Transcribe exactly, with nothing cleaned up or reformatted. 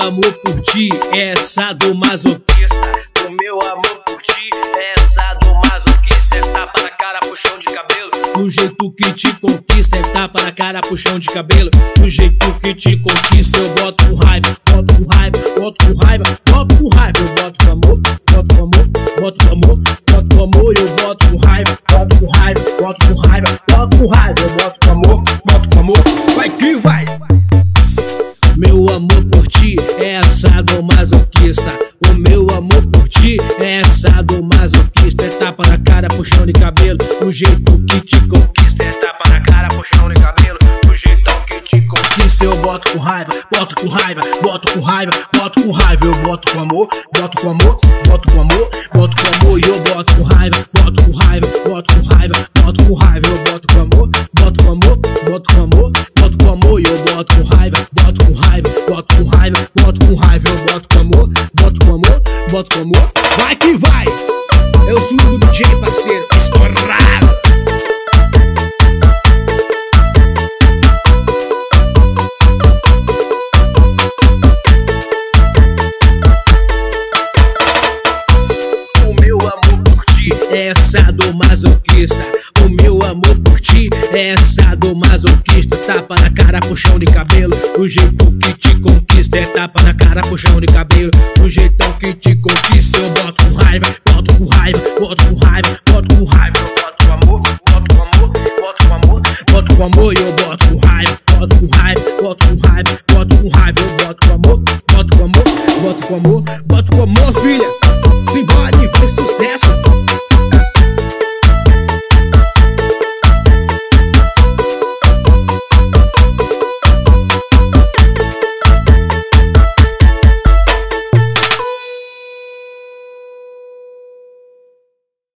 amor por ti é sadomasoquista. O meu amor por ti é sadomasoquista. É tapa na cara, puxão de cabelo. Do jeito que te conquista, é tapa na cara, puxão de cabelo. Do jeito que te conquista, eu boto com raiva, boto com raiva, boto com raiva, boto com raiva. Eu boto com amor, boto com amor, boto com amor, boto com amor. Eu boto com raiva, boto com raiva, boto com raiva, boto com raiva. Eu boto com amor, boto com amor. Vai que vai! Meu amor por ti é sadomasoquista. O meu amor por ti é sadomasoquista. É tapa na cara, puxão de cabelo. O jeito que te conquista. É tapa na cara, puxão de cabelo. O jeitão que te conquista. Eu boto com raiva, boto com raiva, boto com raiva, boto com raiva. Eu boto com amor, boto com amor, boto com amor, boto com amor. E eu boto com raiva, boto com raiva, boto com raiva, boto com raiva. Eu boto com amor, boto com amor, boto com amor, boto com amor. E eu boto com raiva, boto com raiva, boto com raiva, boto com raiva. Eu boto com amor, boto com amor, boto com amor. Vai que vai! Eu sou o D J, parceiro, estourado. O meu amor por ti é sadomasoquista. O meu amor por ti é sadomasoquista. Tapa na cara, puxão de cabelo. O jeito que te conquista. É tapa na cara, puxão de cabelo. O jeitão que te conquista. Eu boto com raiva, boto com raiva, boto com raiva, boto com raiva. Eu boto com amor, boto com amor, boto com amor, boto com amor. E eu boto com raiva, boto com raiva, boto com raiva, boto com raiva. Eu boto com amor, boto com amor, boto com amor, boto com amor, filha. Simbora e faz sucesso.